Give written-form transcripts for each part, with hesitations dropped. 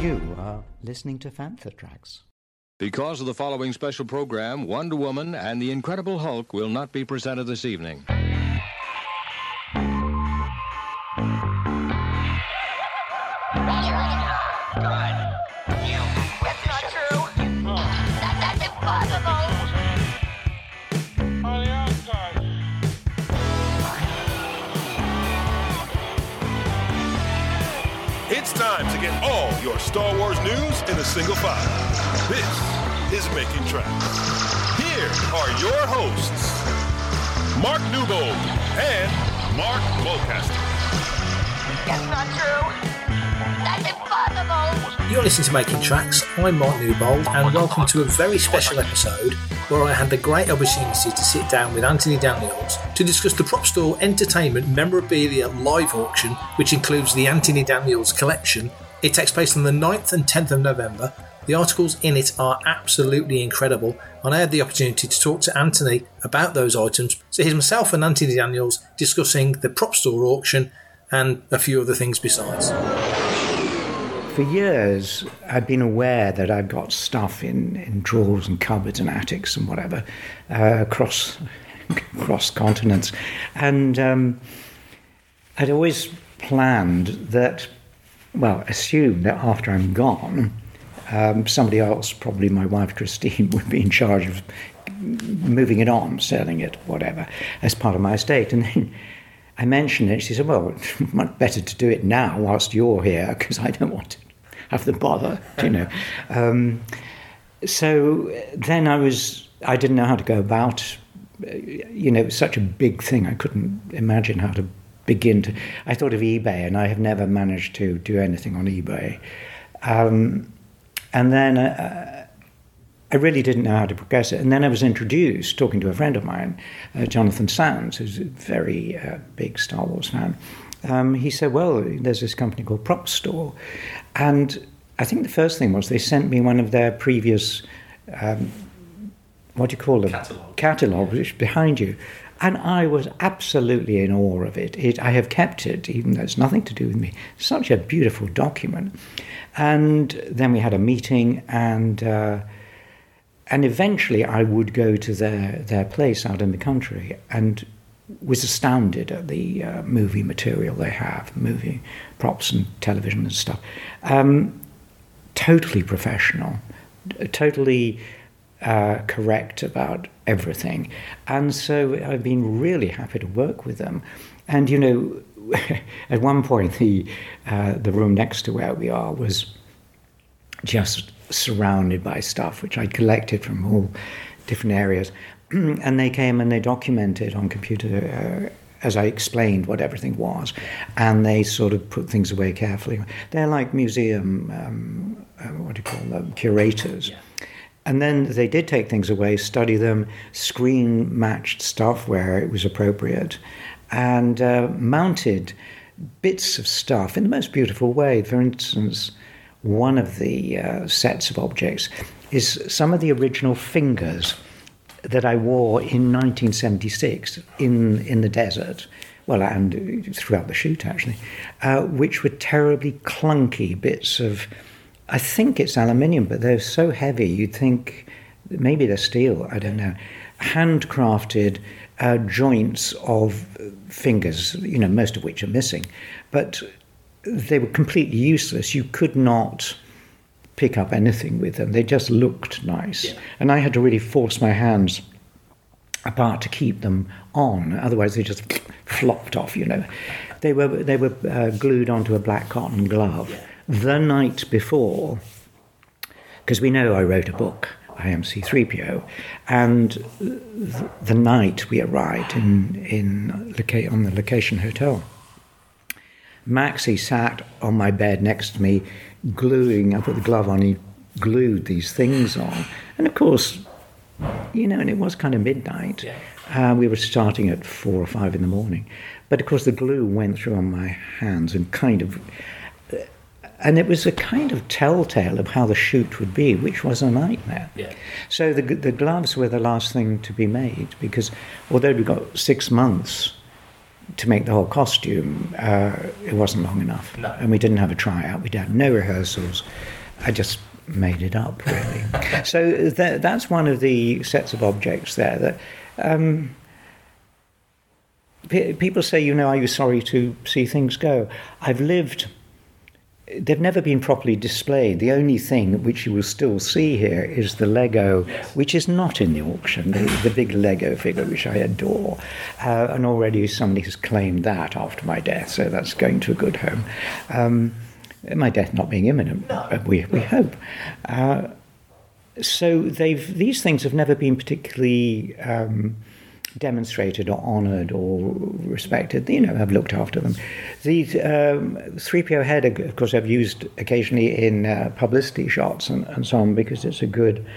You are listening to Fantha Tracks. Because of the following special program, Wonder Woman and the Incredible Hulk will not be presented this evening. It's time to get all your Star Wars news in a single file. This is Making Tracks. Here are your hosts, Mark Newbold and Mark Mulcaster. That's not true. That's impossible. You're listening to Making Tracks. I'm Mark Newbold, and welcome to a very special episode where I had the great opportunity to sit down with Anthony Daniels to discuss the Prop Store Entertainment Memorabilia Live Auction, which includes the Anthony Daniels collection. It takes place on the 9th and 10th of November. The articles in it are absolutely incredible, and I had the opportunity to talk to Anthony about those items. So here's myself and Anthony Daniels discussing the Prop Store auction and a few other things besides. For years, I've been aware that I've got stuff in drawers and cupboards and attics and whatever across continents. And I'd always planned that, assumed that after I'm gone, somebody else, probably my wife Christine, would be in charge of moving it on, selling it, whatever, as part of my estate. And then I mentioned it. She said, well, it's much better to do it now whilst you're here, because I don't want to have the bother, you know. So then I didn't know how to go about, it was such a big thing. I couldn't imagine how to begin to. I thought of eBay, and I have never managed to do anything on eBay. And then I really didn't know how to progress it. And then I was introduced, talking to a friend of mine, Jonathan Sands, who's a very big Star Wars fan. He said, well, there's this company called Prop Store. And I think the first thing was they sent me one of their previous, what do you call them? Catalogue, which is behind you. And I was absolutely in awe of it. I have kept it, even though it's nothing to do with me. Such a beautiful document. And then we had a meeting, and eventually I would go to their place out in the country and was astounded at the movie material they have, movie props and television and stuff. Totally professional, totally correct about everything. And so I've been really happy to work with them. And, at one point the room next to where we are was just surrounded by stuff which I'd collected from all different areas. And they came and they documented on computer, as I explained what everything was, and they sort of put things away carefully. They're like museum, curators. Yeah. And then they did take things away, study them, screen-matched stuff where it was appropriate, and mounted bits of stuff in the most beautiful way. For instance, one of the sets of objects is some of the original fingers that I wore in 1976 in the desert, and throughout the shoot, actually, which were terribly clunky bits of, I think it's aluminium, but they're so heavy, you'd think maybe they're steel, I don't know, handcrafted joints of fingers, most of which are missing, but they were completely useless. You could not pick up anything with them. They just looked nice. Yeah. And I had to really force my hands apart to keep them on. Otherwise they just flopped off, They were glued onto a black cotton glove the night before, because we know I wrote a book, I Am C-3PO, and the night we arrived on the location hotel, Maxie sat on my bed next to me, I put the glove on, he glued these things on. And of course, and it was kind of midnight. Yeah. We were starting at 4 or 5 in the morning. But of course the glue went through on my hands and and it was a kind of telltale of how the shoot would be, which was a nightmare. Yeah. So the gloves were the last thing to be made, because although we got 6 months to make the whole costume, it wasn't long enough. No. And we didn't have a tryout. We'd had no rehearsals. I just made it up, really. So that's one of the sets of objects there that people say, are you sorry to see things go? They've never been properly displayed. The only thing which you will still see here is the Lego, which is not in the auction, the big Lego figure, which I adore. And already somebody has claimed that after my death, so that's going to a good home. My death not being imminent, we hope. So these things have never been particularly demonstrated or honoured or respected. I've looked after them. These 3PO head, of course, I've used occasionally in publicity shots and so on, because it's a good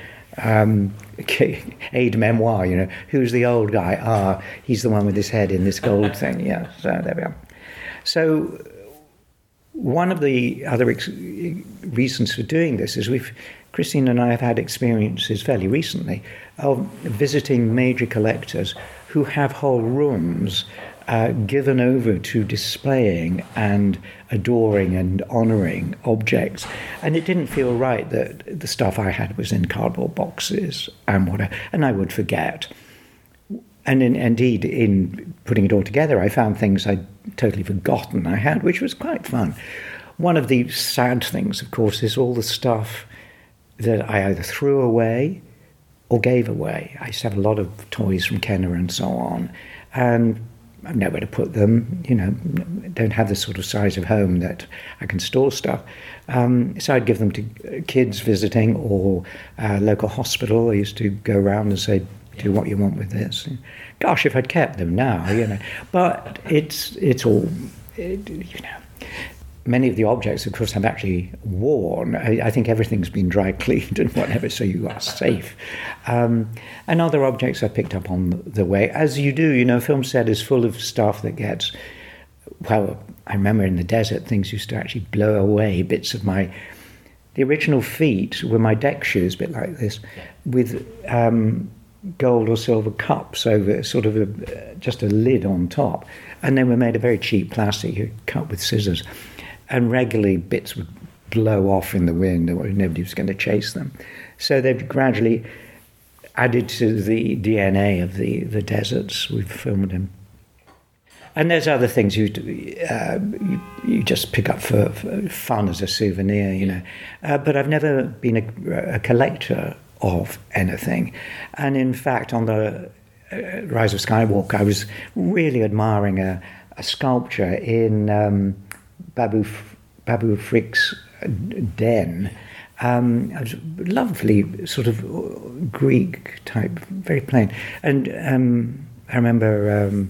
aid memoir. Who's the old guy? He's the one with his head in this gold thing. Yeah, so there we are. So one of the other reasons for doing this is Christine and I have had experiences fairly recently of visiting major collectors who have whole rooms given over to displaying and adoring and honouring objects. And it didn't feel right that the stuff I had was in cardboard boxes and whatever, and I would forget. And indeed, in putting it all together, I found things I'd totally forgotten I had, which was quite fun. One of the sad things, of course, is all the stuff that I either threw away or gave away. I used to have a lot of toys from Kenner and so on, and I've nowhere to put them, don't have the sort of size of home that I can store stuff. So I'd give them to kids visiting or local hospital. I used to go around and say, do what you want with this. Gosh, if I'd kept them now, But it's all, Many of the objects, of course, have actually worn. I think everything's been dry cleaned and whatever, so you are safe. And other objects I picked up on the way, as you do. A film set is full of stuff that gets, well, I remember in the desert, things used to actually blow away bits of the original feet were my deck shoes, a bit like this, with gold or silver cups over sort of just a lid on top. And they were made of very cheap plastic, you cut with scissors. And regularly bits would blow off in the wind, and nobody was going to chase them. So they've gradually added to the DNA of the deserts we've filmed in. And there's other things you just pick up for fun as a souvenir, But I've never been a collector of anything. And in fact, on the Rise of Skywalker, I was really admiring a sculpture in Babu Frick's den. It was lovely, sort of Greek type, very plain. And I remember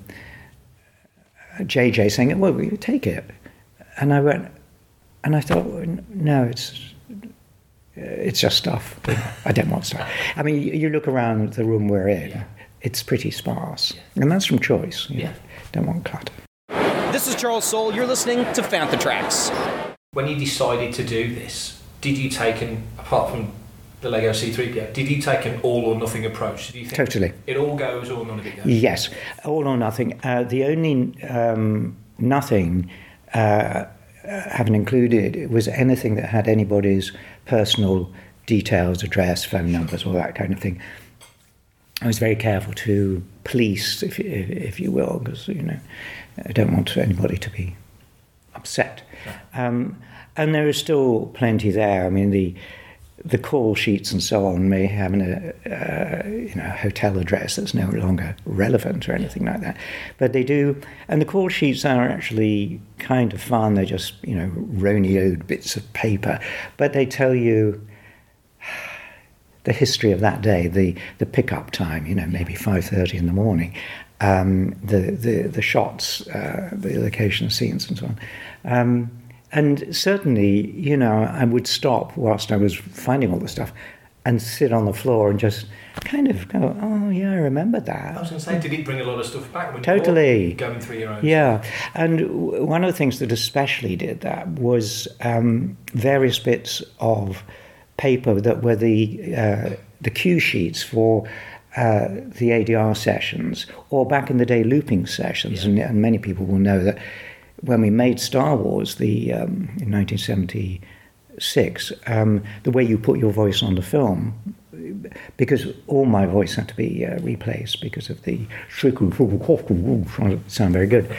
JJ saying, well, will you take it? And I went, and I thought, no, it's just stuff. I don't want stuff. I mean, you look around the room we're in, it's pretty sparse. And that's from choice. Don't want clutter. This is Charles Soule. You're listening to Fantha Tracks. When you decided to do this, did you take apart from the Lego C-3PO, did you take an all or nothing approach? Did you think totally. It all goes or none of it goes? Yes, all or nothing. The only nothing haven't included was anything that had anybody's personal details, address, phone numbers, all that kind of thing. I was very careful to police, if you will, because I don't want anybody to be upset. And there is still plenty there. I mean, the call sheets and so on may have a hotel address that's no longer relevant or anything like that, but they do. And the call sheets are actually kind of fun. They're just Ronioed bits of paper, but they tell you the history of that day, the pickup time, maybe 5:30 in the morning, the shots, the location scenes and so on. And certainly, I would stop whilst I was finding all the stuff and sit on the floor and just kind of go, oh, yeah, I remember that. I was going to say, did it bring a lot of stuff back when totally. You were going through your own Yeah, stuff? And one of the things that especially did that was various bits of paper that were the cue sheets for the ADR sessions, or back in the day looping sessions, and many people will know that when we made Star Wars in 1976, the way you put your voice on the film, because all my voice had to be replaced because of the sound very good.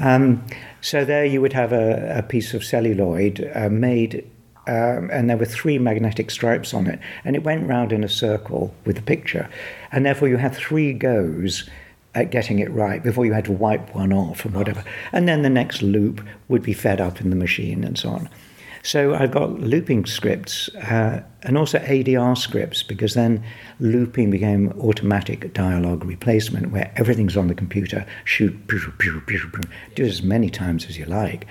So there you would have a piece of celluloid made, and there were 3 magnetic stripes on it, and it went round in a circle with the picture, and therefore you had 3 goes at getting it right before you had to wipe one off and whatever. And then the next loop would be fed up in the machine and so on. So I've got looping scripts and also ADR scripts, because then looping became automatic dialogue replacement, where everything's on the computer, shoot, do as many times as you like.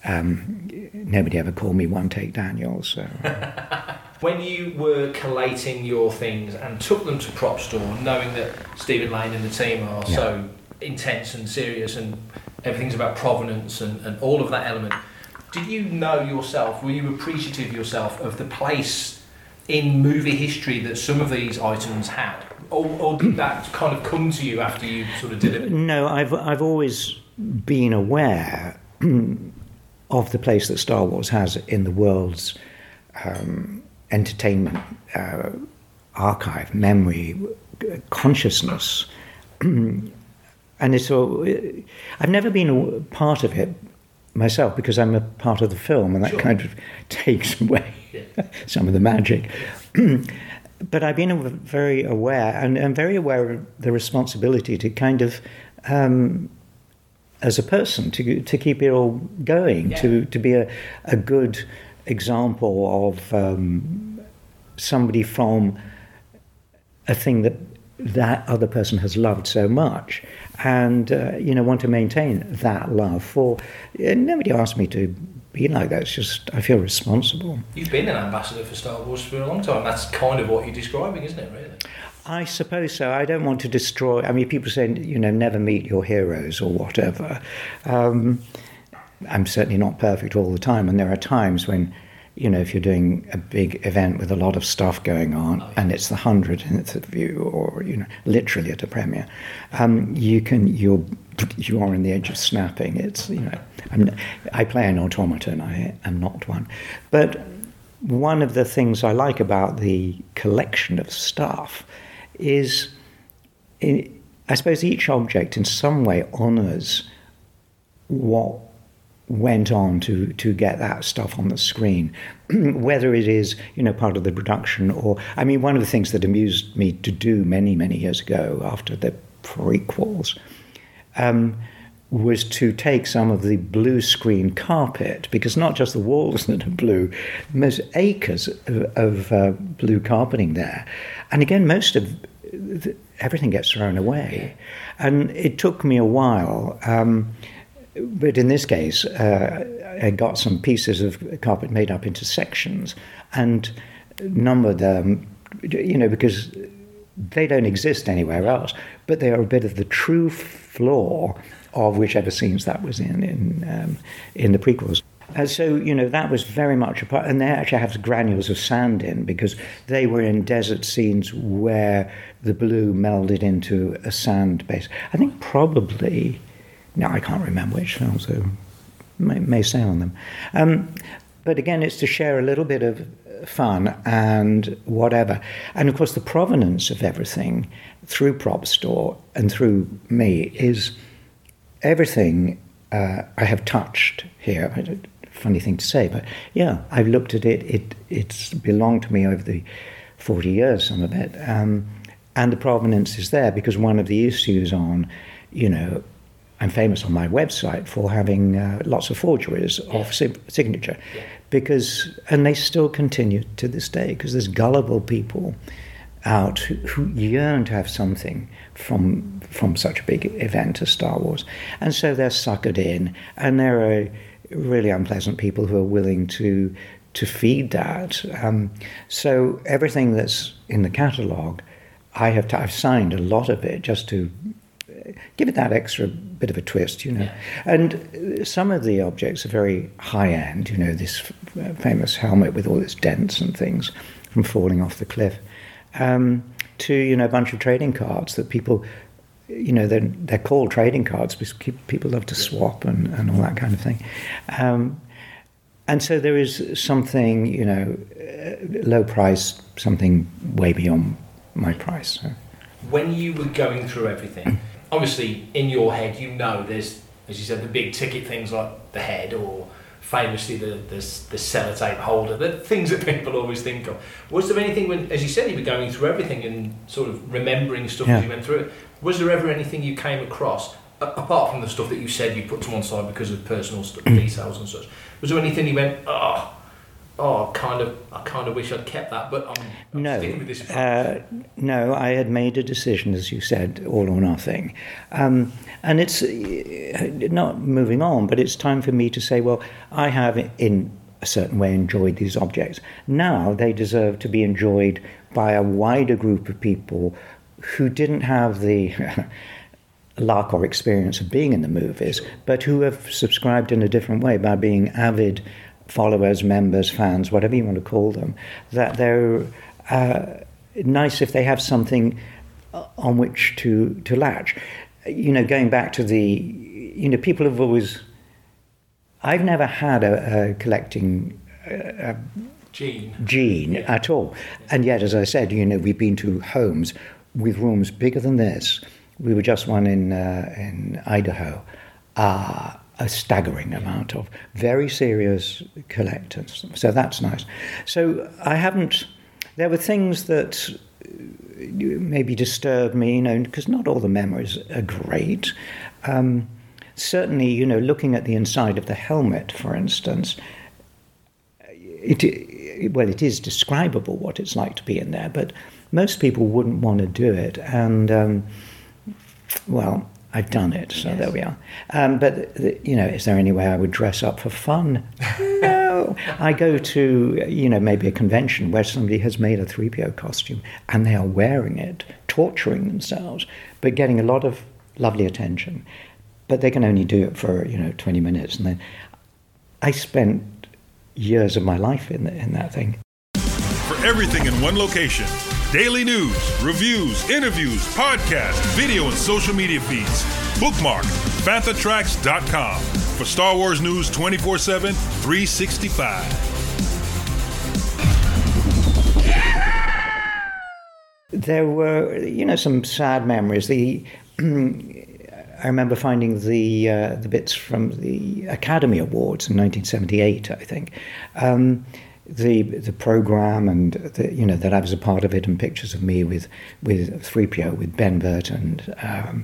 Nobody ever called me One Take Daniel, so... When you were collating your things and took them to Prop Store, knowing that Stephen Lane and the team are so intense and serious and everything's about provenance and all of that element, did you know yourself, were you appreciative yourself of the place in movie history that some of these items had? Or did that kind of come to you after you sort of did it? No, I've always been aware of the place that Star Wars has in the world's entertainment archive, memory, consciousness. And it's all, I've never been a part of it myself, because I'm a part of the film, and that kind of takes away some of the magic. But I've been very aware, and very aware of the responsibility to kind of, as a person, to keep it all going, to be a good example of somebody from a thing that other person has loved so much, and want to maintain that love for. Nobody asked me to be like that. It's just I feel responsible. You've been an ambassador for Star Wars for a long time. That's kind of what you're describing, isn't it, really? I suppose so. I don't want to destroy... I mean, people say, never meet your heroes or whatever. I'm certainly not perfect all the time, and there are times when, if you're doing a big event with a lot of stuff going on, and it's the 100th view, or literally at a premiere, you are on the edge of snapping. It's I play an automaton. I am not one, but one of the things I like about the collection of stuff is, I suppose, each object in some way honours what went on to get that stuff on the screen, whether it is part of the production or, I mean, one of the things that amused me to do many years ago after the prequels was to take some of the blue screen carpet, because not just the walls that are blue, there's acres of blue carpeting there, and again most of everything gets thrown away, and it took me a while. But in this case, I got some pieces of carpet made up into sections and numbered them, because they don't exist anywhere else, but they are a bit of the true floor of whichever scenes that was in the prequels. And so, that was very much a part, and they actually have granules of sand in, because they were in desert scenes where the blue melded into a sand base. I think probably... No, I can't remember which films, so may say on them. But again, it's to share a little bit of fun and whatever. And of course, the provenance of everything through Prop Store and through me is everything I have touched here. Funny thing to say, but yeah, I've looked at it. It's belonged to me over the 40 years, some of it. And the provenance is there because one of the issues on, I'm famous on my website for having lots of forgeries of signature, and they still continue to this day, because there's gullible people out who yearn to have something from such a big event as Star Wars, and so they're suckered in, and there are really unpleasant people who are willing to feed that. So everything that's in the catalogue, I've signed a lot of it just to give it that extra bit of a twist, And some of the objects are very high-end, this famous helmet with all its dents and things from falling off the cliff. to, you know, a bunch of trading cards that people, you know, they're called trading cards because people love to swap and all that kind of thing. And so there is something, you know, low price, something way beyond my price. So. When you were going through everything, obviously in your head, you know, there's, as you said, the big ticket things like the head, or famously the sellotape holder, the things that people always think of. Was there anything when, as you said, you were going through everything and sort of remembering stuff as you went through it, was there ever anything you came across, apart from the stuff that you said you put to one side because of personal details and such, was there anything you went, I kind of wish I'd kept that, but I'm sticking with this? No, I had made a decision, as you said, all or nothing. And it's not moving on, but it's time for me to say, well, I have, in a certain way, enjoyed these objects. Now they deserve to be enjoyed by a wider group of people who didn't have the luck or experience of being in the movies, but who have subscribed in a different way by being avid followers, members, fans, whatever you want to call them, that they're nice if they have something on which to latch. You know, going back to people have always... I've never had a collecting gene at all. And yet, as I said, you know, we've been to homes with rooms bigger than this. We were just one in Idaho. A staggering amount of very serious collectors. So that's nice. So there were things that maybe disturbed me, you know, because not all the memories are great. Certainly, you know, looking at the inside of the helmet, for instance, it is describable what it's like to be in there, but most people wouldn't want to do it. And, well, I've done it, so there we are. But, you know, is there any way I would dress up for fun? No. I go to, you know, maybe a convention where somebody has made a 3PO costume and they are wearing it, torturing themselves, but getting a lot of lovely attention. But they can only do it for, you know, 20 minutes. And then I spent years of my life in that thing. For everything in one location, daily news, reviews, interviews, podcasts, video, and social media feeds. Bookmark FanthaTracks.com for Star Wars news 24/7, 365. There were, you know, some sad memories. I remember finding the bits from the Academy Awards in 1978, I think. The program and you know, that I was a part of it, and pictures of me with 3PO, with Ben Burt and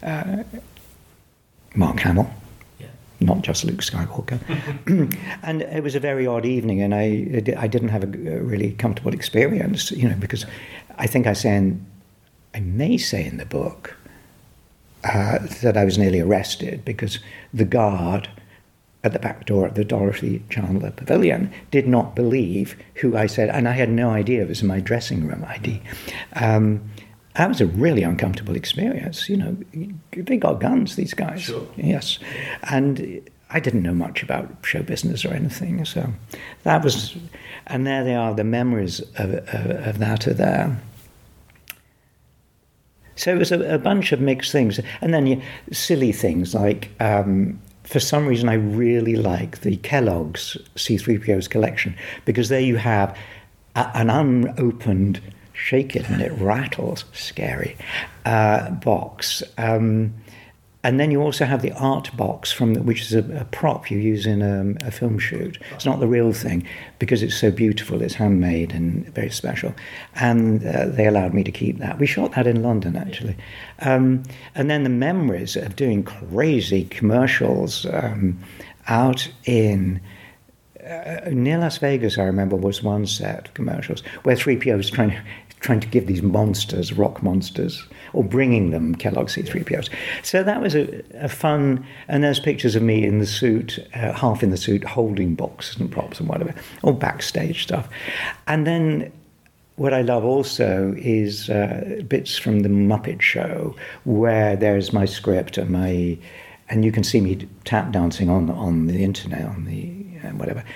Mark Hamill, not just Luke Skywalker. And it was a very odd evening, and I didn't have a really comfortable experience, you know, because I think I may say in the book that I was nearly arrested because the guard at the back door of the Dorothy Chandler Pavilion did not believe who I said, and I had no idea it was in my dressing room ID. That was a really uncomfortable experience. You know, they got guns, these guys. Sure. Yes. And I didn't know much about show business or anything, so that was, and there they are, the memories of that are there. So it was a bunch of mixed things. And then silly things like, for some reason, I really like the Kellogg's C-3PO's collection, because there you have an unopened, shake it and it rattles, scary, box. And then you also have the art box, which is a prop you use in a film shoot. It's not the real thing, because it's so beautiful, it's handmade and very special. And they allowed me to keep that. We shot that in London, actually. And then the memories of doing crazy commercials out in... near Las Vegas, I remember, was one set of commercials where 3PO was trying to give these monsters, rock monsters, or bringing them Kellogg's C-3POs. So that was a fun, and there's pictures of me in the suit, half in the suit, holding boxes and props and whatever, all backstage stuff. And then what I love also is bits from the Muppet Show, where there's my script and you can see me tap dancing on the internet, on the whatever.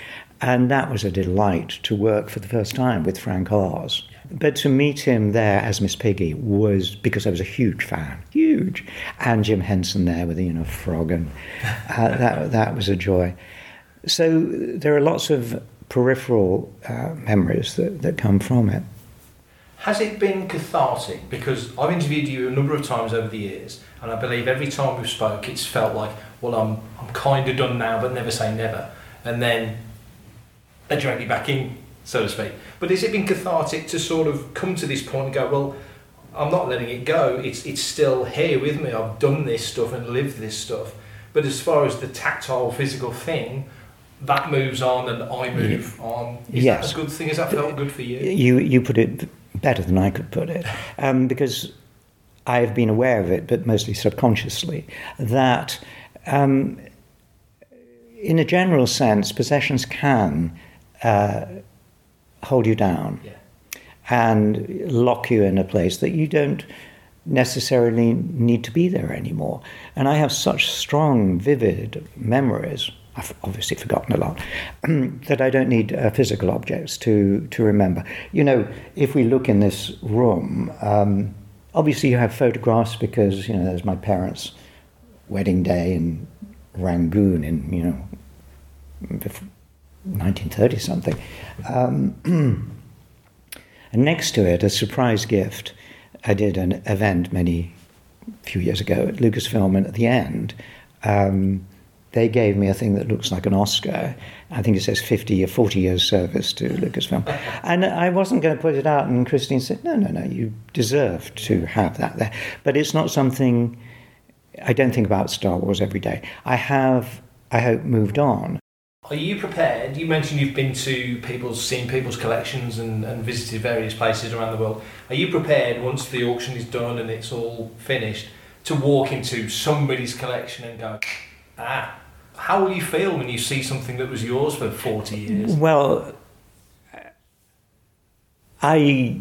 And that was a delight to work for the first time with Frank Oz. But to meet him there as Miss Piggy was because I was a huge fan, huge. And Jim Henson there with, frog, and that was a joy. So there are lots of peripheral memories that come from it. Has it been cathartic? Because I've interviewed you a number of times over the years, and I believe every time we've spoke, it's felt like, well, I'm kind of done now, but never say never. And then they drag you back in, so to speak. But has it been cathartic to sort of come to this point and go, well, I'm not letting it go. It's still here with me. I've done this stuff and lived this stuff. But as far as the tactile, physical thing, that moves on and I move on. Is that a good thing? Has that felt good for you? You put it better than I could put it, because I've been aware of it, but mostly subconsciously, that in a general sense, possessions can hold you down and lock you in a place that you don't necessarily need to be there anymore. And I have such strong, vivid memories, I've obviously forgotten a lot, that I don't need physical objects to remember. If we look in this room, obviously you have photographs because, there's my parents' wedding day in Rangoon in, 1930 something. And next to it, a surprise gift. I did an event few years ago at Lucasfilm, and at the end, they gave me a thing that looks like an Oscar. I think it says 50 or 40 years service to Lucasfilm. And I wasn't going to put it out, and Christine said, no, you deserve to have that there. But it's not something, I don't think about Star Wars every day. I have, I hope, moved on. Are you prepared? You mentioned you've been to seen people's collections and visited various places around the world. Are you prepared, once the auction is done and it's all finished, to walk into somebody's collection and go, how will you feel when you see something that was yours for 40 years? Well, I'd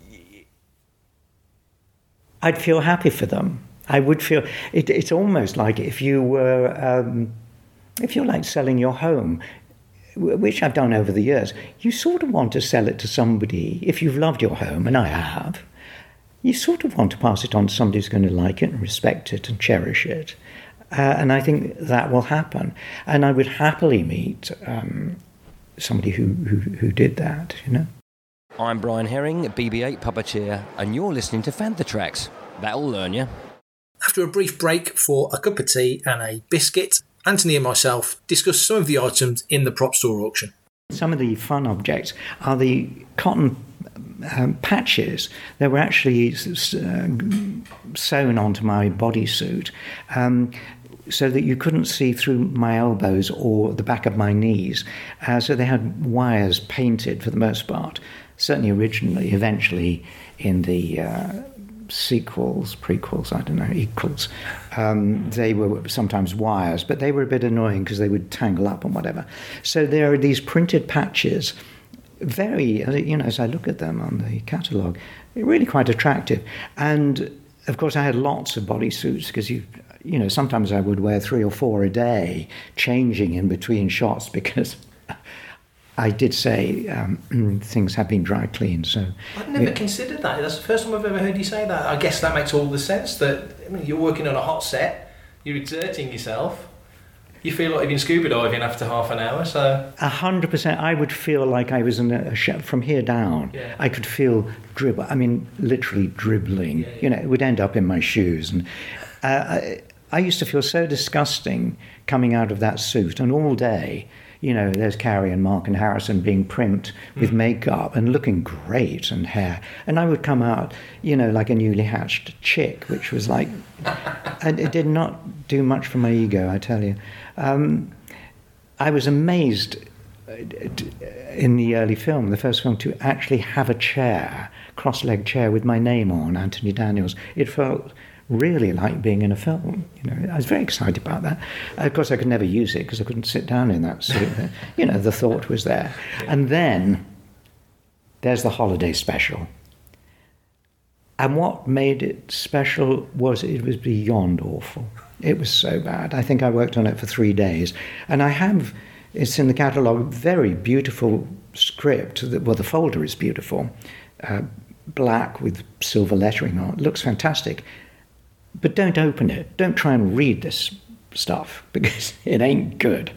feel happy for them. I would feel, it's almost like if you were, if you're like selling your home, which I've done over the years, you sort of want to sell it to somebody, if you've loved your home, and I have, you sort of want to pass it on to somebody who's going to like it and respect it and cherish it. And I think that will happen. And I would happily meet somebody who did that, I'm Brian Herring, BB-8 puppeteer, and you're listening to Fantha Tracks. That'll learn you. After a brief break for a cup of tea and a biscuit, Anthony and myself discuss some of the items in the prop store auction. Some of the fun objects are the cotton patches that were actually sewn onto my bodysuit, so that you couldn't see through my elbows or the back of my knees. So they had wires painted for the most part. Certainly originally, eventually in the sequels, prequels, I don't know, equals, they were sometimes wires, but they were a bit annoying because they would tangle up and whatever. So there are these printed patches, very, as I look at them on the catalogue, really quite attractive. And of course I had lots of bodysuits because sometimes I would wear 3 or 4 a day, changing in between shots because I did say things have been dry cleaned. So I'd never considered that. That's the first time I've ever heard you say that. I guess that makes all the sense. That you're working on a hot set, you're exerting yourself. You feel like you've been scuba diving after half an hour. So 100%. I would feel like I was in a ship from here down. Yeah. I could feel dribble. I mean, literally dribbling. Yeah. It would end up in my shoes. And I used to feel so disgusting coming out of that suit, and all day. There's Carrie and Mark and Harrison being primped with makeup and looking great and hair. And I would come out, like a newly hatched chick, which was like, and it did not do much for my ego, I tell you. I was amazed in the early film, the first film, to actually have a chair, cross-legged chair with my name on, Anthony Daniels. It felt really like being in a film. I was very excited about that. Of course, I could never use it because I couldn't sit down in that suit. The thought was there. And then there's the holiday special. And what made it special was it was beyond awful. It was so bad. I think I worked on it for 3 days. And I have It's in the catalogue. Very beautiful script. Well, the folder is beautiful. Black with silver lettering on it. Looks fantastic. But don't open it. Don't try and read this stuff because it ain't good.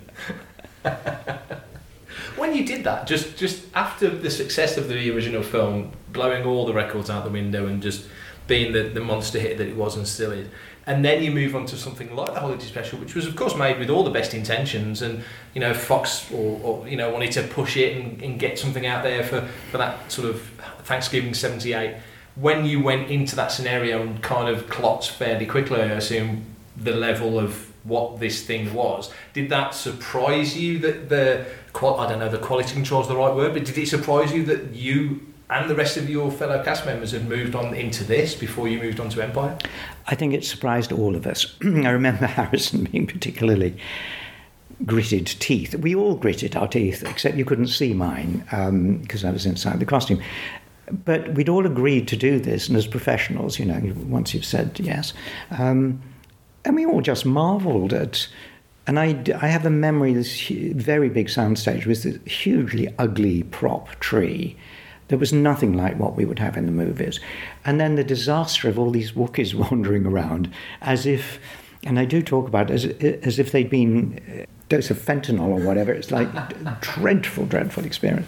When you did that, just after the success of the original film, blowing all the records out the window and just being the monster hit that it was and still is, and then you move on to something like the Holiday Special, which was of course made with all the best intentions, and Fox or wanted to push it and get something out there for that sort of Thanksgiving '78. When you went into that scenario and kind of clocked fairly quickly, I assume, the level of what this thing was, did that surprise you that I don't know, the quality control is the right word, but did it surprise you that you and the rest of your fellow cast members had moved on into this before you moved on to Empire? I think it surprised all of us. I remember Harrison being particularly gritted teeth. We all gritted our teeth, except you couldn't see mine because I was inside the costume. But we'd all agreed to do this, and as professionals, once you've said yes, and we all just marvelled at. And I have a memory of this very big soundstage with this hugely ugly prop tree. There was nothing like what we would have in the movies. And then the disaster of all these Wookiees wandering around as if, and I do talk about it, as if they'd been a dose of fentanyl or whatever. It's like a dreadful, dreadful experience.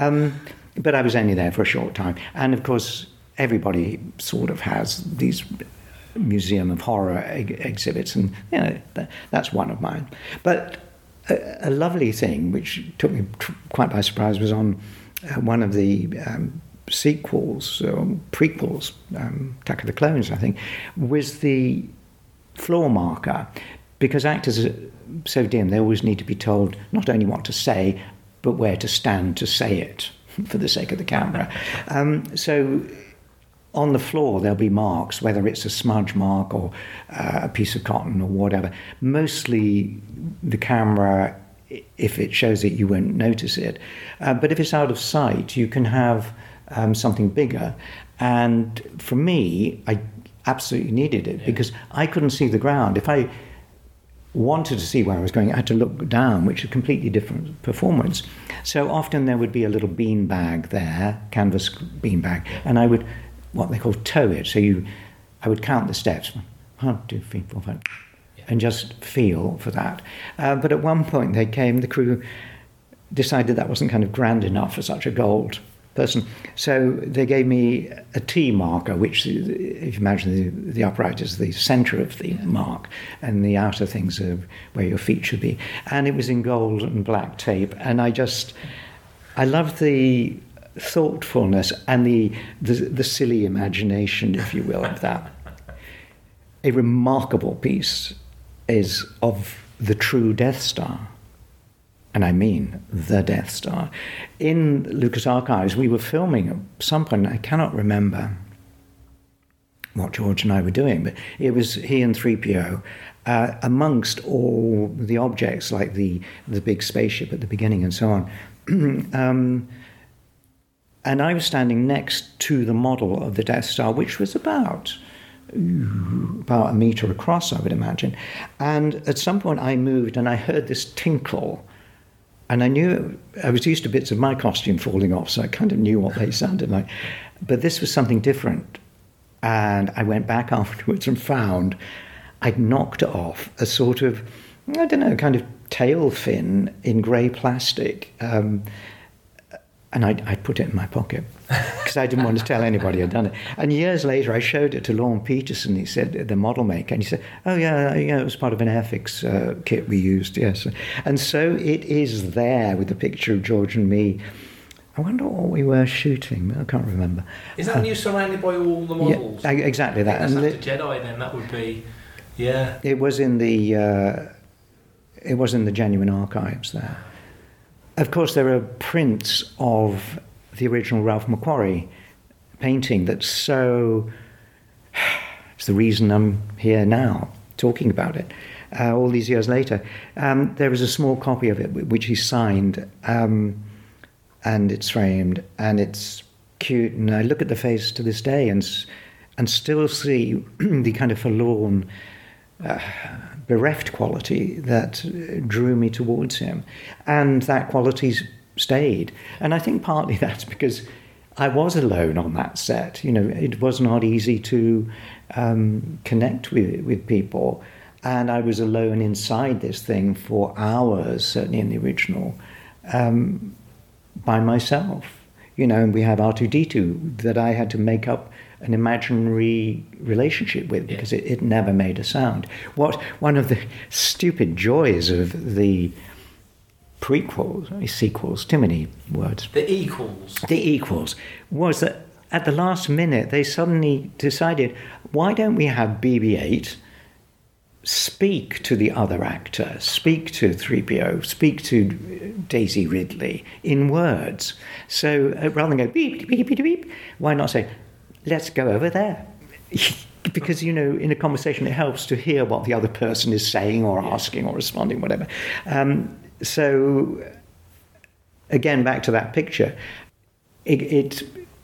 But I was only there for a short time. And of course, everybody sort of has these Museum of Horror exhibits, and that's one of mine. But a lovely thing, which took me quite by surprise, was on one of the sequels, prequels, Attack of the Clones, I think, was the floor marker, because actors are so dim, they always need to be told not only what to say, but where to stand to say it, for the sake of the camera. So on the floor there'll be marks, whether it's a smudge mark or a piece of cotton or whatever. Mostly the camera, if it shows it, you won't notice it. But if it's out of sight, you can have something bigger. And for me, I absolutely needed it because I couldn't see the ground. If I wanted to see where I was going, I had to look down, which is a completely different performance. So often there would be a little bean bag there, canvas bean bag, and I would, what they call tow it. So I would count the steps, 1, 2, 3, 4, 5, and just feel for that. But at one point the crew decided that wasn't kind of grand enough for such a gold person. So they gave me a T marker, which, if you imagine the upright is the centre of the mark, and the outer things are where your feet should be. And it was in gold and black tape. And I loved the thoughtfulness and the silly imagination, if you will, of that. A remarkable piece is of the true Death Star. And I mean the Death Star. In Lucas Archives, we were filming at some point, I cannot remember what George and I were doing, but it was he and 3PO, amongst all the objects like the big spaceship at the beginning and so on. And I was standing next to the model of the Death Star, which was about a metre across, I would imagine. And at some point I moved and I heard this tinkle. And I knew, I was used to bits of my costume falling off, so I kind of knew what they sounded like. But this was something different. And I went back afterwards and found I'd knocked off a sort of, I don't know, kind of tail fin in grey plastic. And I put it in my pocket because I didn't want to tell anybody I'd done it. And years later, I showed it to Lorne Peterson. He said, the model maker, and he said, "Oh yeah, it was part of an Airfix kit we used, yes." And so it is there with the picture of George and me. I wonder what we were shooting. I can't remember. Is that when you're surrounded by all the models? Yeah, exactly that. That's after Jedi. Then that would be, yeah. It was in the genuine archives there. Of course, there are prints of the original Ralph McQuarrie painting that's so... It's the reason I'm here now, talking about it, all these years later. There is a small copy of it, which he signed, and it's framed, and it's cute, and I look at the face to this day and still see the kind of forlorn bereft quality that drew me towards him. And that quality stayed. And I think partly that's because I was alone on that set. You know, it was not easy to connect with people. And I was alone inside this thing for hours, certainly in the original, by myself. You know, and we have R2-D2 that I had to make up an imaginary relationship with because it never made a sound. One of the stupid joys of the sequels, too many words. The equals Was that at the last minute they suddenly decided, why don't we have BB-8 speak to the other actor, speak to 3PO, speak to Daisy Ridley in words. So rather than go beep, beep, beep, beep, why not say, let's go over there? Because, you know, in a conversation it helps to hear what the other person is saying or asking or responding, whatever. So, again, back to that picture, it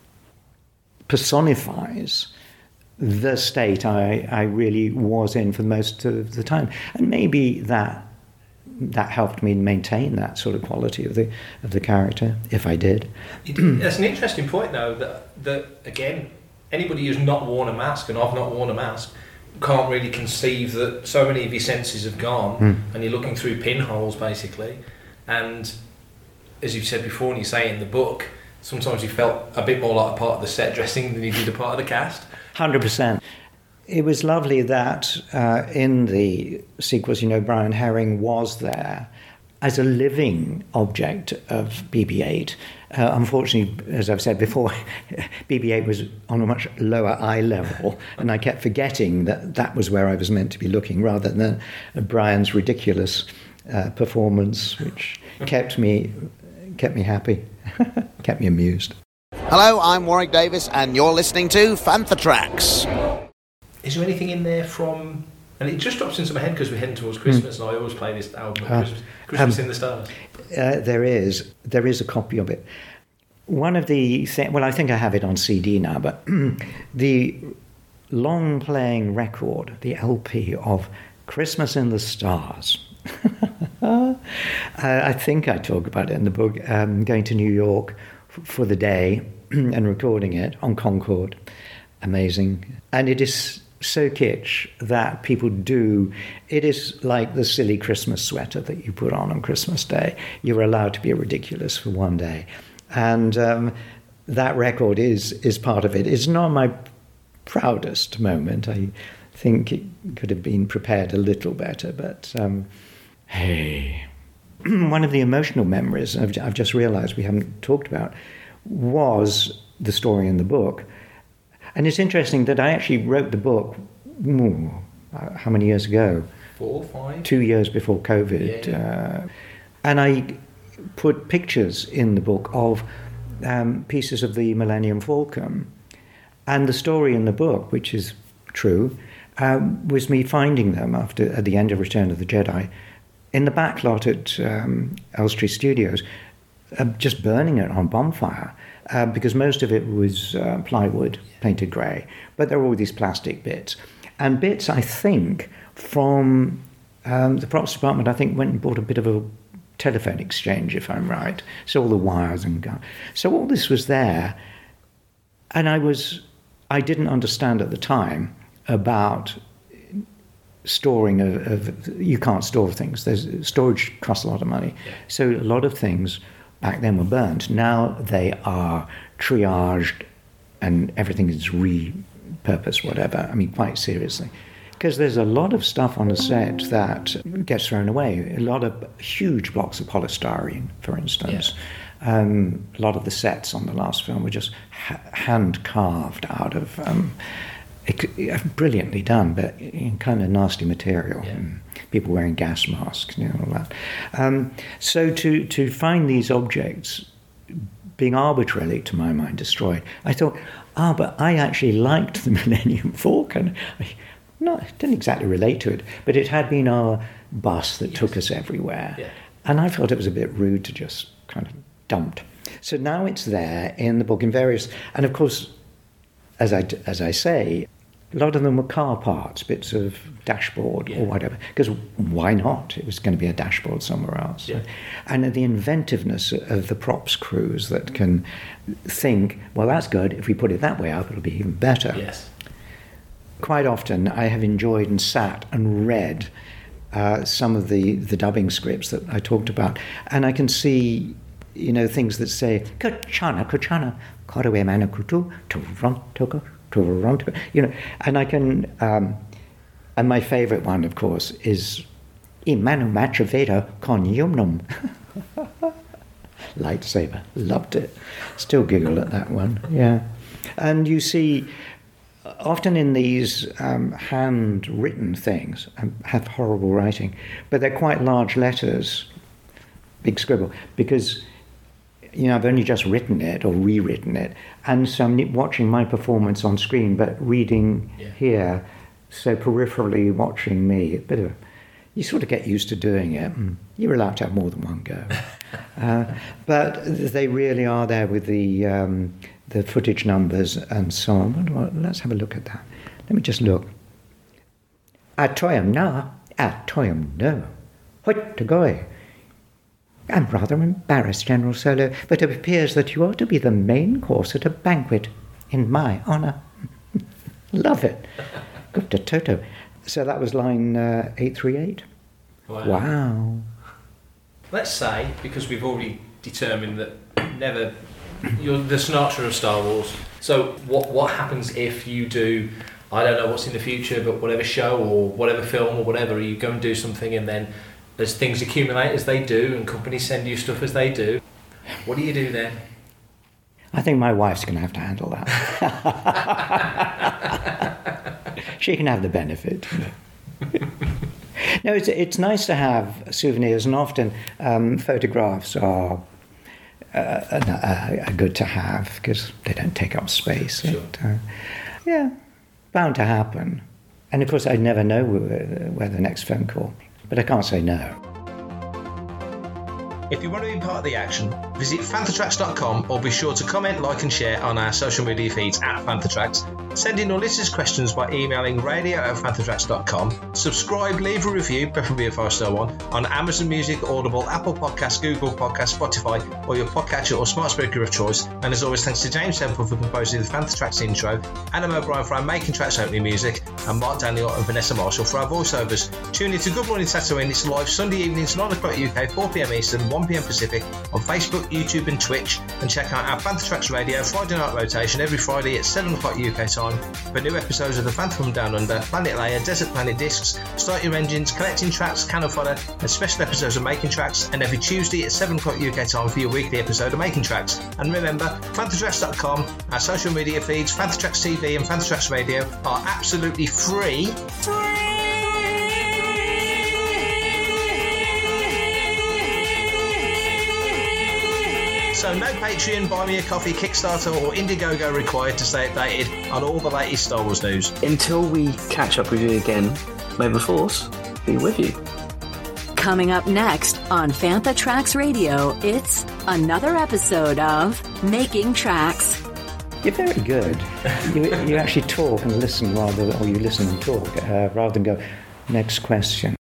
personifies the state I really was in for most of the time, and maybe that helped me maintain that sort of quality of the character, if I did. That's an interesting point, though. That again, anybody who's not worn a mask, and I've not worn a mask, can't really conceive that so many of your senses have gone, and you're looking through pinholes basically. And as you've said before, and you say in the book, sometimes you felt a bit more like a part of the set dressing than you did a part of the cast. 100%. It was lovely that in the sequels, you know, Brian Herring was there as a living object of BB-8. Unfortunately, as I've said before, BB-8 was on a much lower eye level, and I kept forgetting that was where I was meant to be looking, rather than Brian's ridiculous performance, which kept me happy, kept me amused. Hello, I'm Warwick Davis, and you're listening to Fantha Tracks. Is there anything in there from... And it just drops into my head because we're heading towards Christmas, and I always play this album at Christmas in the Stars. There is a copy of it. One of the... I think I have it on CD now, but the long-playing record, the LP of Christmas in the Stars... I think I talk about it in the book, going to New York for the day and recording it on Concorde. Amazing. And it is so kitsch that people do. It is like the silly Christmas sweater that you put on Christmas Day. You're allowed to be ridiculous for one day. And that record is part of it. It's not my proudest moment. I think it could have been prepared a little better, but... Hey, one of the emotional memories I've just realised we haven't talked about was the story in the book. And it's interesting that I actually wrote the book, how many years ago? 4, 5? 2 years before COVID. Yeah. And I put pictures in the book of pieces of the Millennium Falcon. And the story in the book, which is true, was me finding them at the end of Return of the Jedi, in the back lot at Elstree Studios, just burning it on bonfire, because most of it was plywood, painted grey, but there were all these plastic bits. And bits, I think, from the props department, I think, went and bought a bit of a telephone exchange, if I'm right. So all the wires and... So all this was there, and I didn't understand at the time about... storing you can't store things. Storage costs a lot of money. Yeah. So a lot of things back then were burnt. Now they are triaged and everything is repurposed, whatever. I mean, quite seriously. Because there's a lot of stuff on the set that gets thrown away. A lot of huge blocks of polystyrene, for instance. Yeah. A lot of the sets on the last film were just hand carved out of... brilliantly done, but in kind of nasty material. Yeah. People wearing gas masks, you know, all that. So to find these objects being arbitrarily, to my mind, destroyed, I thought, but I actually liked the Millennium Falcon. I didn't exactly relate to it, but it had been our bus that took us everywhere. Yeah. And I felt it was a bit rude to just kind of dump. So now it's there in the book in various, and of course, as I say, A lot of them were car parts, bits of dashboard or whatever, because why not? It was going to be a dashboard somewhere else. Yeah. And the inventiveness of the props crews that can think, well, that's good. If we put it that way up, it'll be even better. Yes. Quite often I have enjoyed and sat and read some of the dubbing scripts that I talked about, and I can see, things that say, Kuchana, Karawe Manakutu, Toronto, and I can, and my favourite one, of course, is Imanu Machaveda Con Yumnum. Lightsaber, loved it. Still giggle at that one, yeah. And you see, often in these handwritten things, have horrible writing, but they're quite large letters, big scribble, because I've only just written it or rewritten it, and so I'm watching my performance on screen, but reading here, so peripherally watching me. You sort of get used to doing it. You're allowed to have more than one go, but they really are there with the footage numbers and so on. Well, let's have a look at that. Let me just look. Atoyam na, atoyam no. What to go? I'm rather embarrassed, General Solo, but it appears that you are to be the main course at a banquet in my honour. Love it. Good to Toto. So that was line 838. Wow. Let's say, because we've already determined that you're the Sinatra of Star Wars. So what happens if you do, I don't know what's in the future, but whatever show or whatever film or whatever, you go and do something and then as things accumulate as they do and companies send you stuff as they do, what do you do then? I think my wife's going to have to handle that. She can have the benefit. No, it's nice to have souvenirs, and often photographs are good to have because they don't take up space. Sure. Bound to happen. And of course, I'd never know where the next phone call, but I can't say no. If you want to be part of the action, visit fanthatracks.com or be sure to comment, like and share on our social media feeds at Fanthatracks. Send in your listeners' questions by emailing radio@fanthatracks.com. Subscribe, leave a review, preferably a 5-star one, on Amazon Music, Audible, Apple Podcasts, Google Podcasts, Spotify, or your podcatcher or smart speaker of choice. And as always, thanks to James Temple for composing the Fanthatracks intro, Adam O'Brien for our Making Tracks opening music, and Mark Daniel and Vanessa Marshall for our voiceovers. Tune in to Good Morning Tatooine. It's live Sunday evenings, 9 o'clock UK, 4 p.m. Eastern, 1 p.m. Pacific on Facebook, YouTube and Twitch, and check out our Fanthatracks Radio Friday night rotation every Friday at 7 o'clock UK time for new episodes of The Phantom Down Under, Planet Leia, Desert Planet Discs, Start Your Engines, Collecting Tracks, Cannon Fodder, and special episodes of Making Tracks, and every Tuesday at 7 o'clock UK time for your weekly episode of Making Tracks. And remember, Fanthatracks.com, our social media feeds, Fanthatracks TV and Fanthatracks Radio are absolutely free. So no Patreon, Buy Me a Coffee, Kickstarter or Indiegogo required to stay updated on all the latest Star Wars news. Until we catch up with you again, may the Force be with you. Coming up next on Fanthatracks Radio, it's another episode of Making Tracks. You're very good. You actually talk and listen or you listen and talk rather than go, next question.